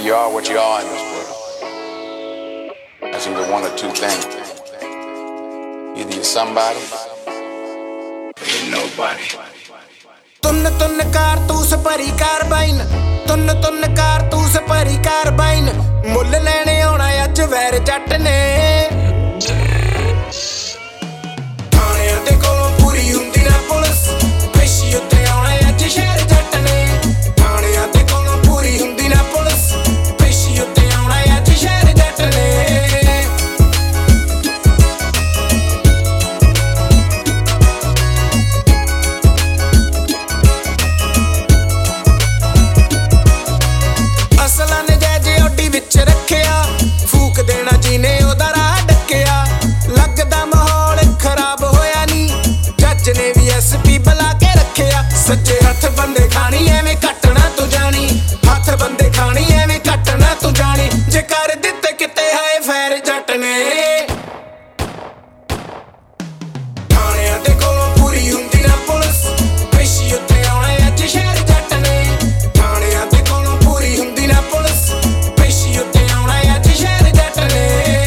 you are what you are in this world. That's either one or two things. Either you're somebody or you're nobody. तुन्न तुन्न कारतूस भरी carbene तुन्न तुन्न कारतूस भरी carbene मुੱਲ ਲੈਣੇ ਆਉਣਾ ਅੱਜ ਵੈਰ ਜੱਟ ਨੇ ਥਾਣਿਆਂ ਦੇ ਕੋਲੋਂ ਪੂਰੀ ਹੁੰਦੀ ਨਾ ਪੁਲਿਸ ਪੇਸ਼ੀ ਉੱਤੇ ਆਉਣਾ ਅੱਜ ਸ਼ਹਿਰ ਜੱਟ ਨੇ ਥਾਣਿਆਂ ਦੇ ਕੋਲੋਂ ਪੂਰੀ ਹੁੰਦੀ ਨਾ ਪੁਲਿਸ ਪੇਸ਼ੀ ਉੱਤੇ ਆਉਣਾ ਅੱਜ ਸ਼ਹਿਰ ਜੱਟ ਨੇ ਅਸਲਾਂ ਨੇ ਜੈ ਓਡੀ ਵਿੱਚ ਰੱਖਿਆ ਫੂਕ ਦੇਣਾ ਜਿਹਨੇ ਉਹਦਾ ਰਾਹ ਡੱਕਿਆ ਲੱਗਦਾ ਮਾਹੌਲ ਖਰਾਬ ਹੋਇਆ ਨੀ ਜੱਜ ਨੇ ਵੀ ਐਸਪੀ ਬੁਲਾ ਕੇ ਰੱਖਿਆ ਸੱਚੇ ਹੱਥ ਬੰਦੇ ਖਾਣੀ ਐਵੇਂ ਕੱਟਣਾ ਤੂੰ ਜਾਣੀ ਹੱਥ ਬੰਦੇ ਖਾਣੀ ਐਵੇਂ ਕੱਟਣਾ ਤੂੰ ਜਾਣੀ ਜੇ ਕਰ ਦਿੱਤੇ ਕਿਤੇ ਹਾਏ ਫੈਰ ਜੱਟ ਨੇ ਥਾਣਿਆਂ ਦੇ ਕੋਲੋਂ ਪੂਰੀ ਹੁੰਦੀ ਨਾ ਪੁਲਿਸ ਪੇਸ਼ੀ ਉੱਤੇ ਆਉਣਾ ਅੱਜ ਸ਼ਹਿਰ ਜੱਟ ਨੇ ਥਾਣਿਆਂ ਦੇ ਕੋਲੋਂ ਪੂਰੀ ਹੁੰਦੀ ਨਾ ਪੁਲਿਸ ਪੇਸ਼ੀ ਉੱਤੇ ਆਉਣਾ ਅੱਜ ਸ਼ਹਿਰ ਜੱਟ ਨੇ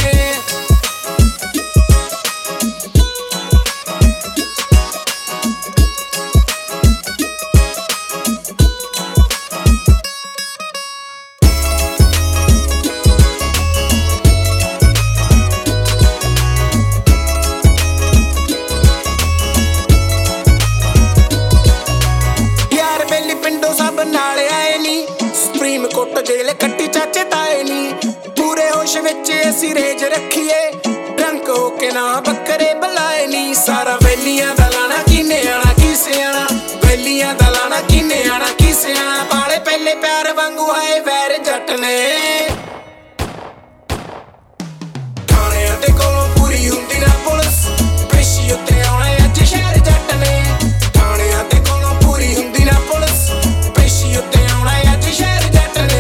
ਯਾਰ ਬੇਲੀ ਪਿੰਡੋਂ ਸਭ ਨਾਲ ਆਏ ਨੀ ਸੁਪਰੀਮ ਕੋਰਟ ਜੇਲ੍ਹ ਕੱਟੀ ਚਾਚੇ ਤਾਏ ਨੀ ਪੂਰੇ ਹੋਸ਼ ਵਿੱਚ ਅਸੀਂ ਰੇਜ ਰੱਖੀਏ ਡਰੰਕ ਹੋ ਕੇ ਨਾ ਬੱਕਰੇ ਬੁਲਾਏ ਨੀ ਸਾਰਾ ਵੈਲੀਆਂ ਦਾ ਲਾਣਾ ਕਿਨੇ ਆਣਾ ਕੀ ਸਿਆਣਾ ਵੈਲੀਆਂ ਦਾ ਲਾਣਾ ਕਿਨੇ ਆਣਾ ਕੀ ਸਿਆਣਾ ਬਾਲੇ ਪਹਿਲੇ ਪਿਆਰ ਵਾਂਗੂ ਆਏ ਵੈਰ ਜੱਟ ਨੇ ਥਾਣਿਆਂ ਦੇ ਕੋਲੋਂ ਪੂਰੀ ਹੁੰਦੀ ਨਾ ਪੁਲਿਸ ਪੇਸ਼ੀ ਉੱਤੇ ਆਉਣਾ ਅੱਜ ਸ਼ਹਿਰ ਜੱਟ ਨੇ ਥਾਣਿਆਂ ਦੇ ਕੋਲੋਂ ਪੂਰੀ ਹੁੰਦੀ ਨਾ ਪੁਲਿਸ ਪੇਸ਼ੀ ਉੱਤੇ ਆਉਣਾ ਅੱਜ ਸ਼ਹਿਰ ਜੱਟ ਨੇ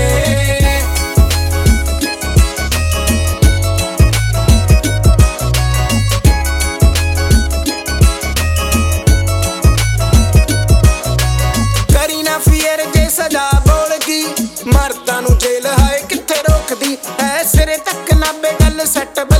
ਕਰੀ ਨਾ ਫੀਅਰ ਜੇ ਸਜ਼ਾ ਬੋਲ ਗਈ ਮਰਦਾਂ ਨੂੰ ਜੇਲ੍ਹ ਹਾਏ ਕਿੱਥੇ ਰੋਕਦੀ ਐ ਸਿਰੇ ਤੱਕ ਨਾਬੇ ਗੱਲ ਸੱਟ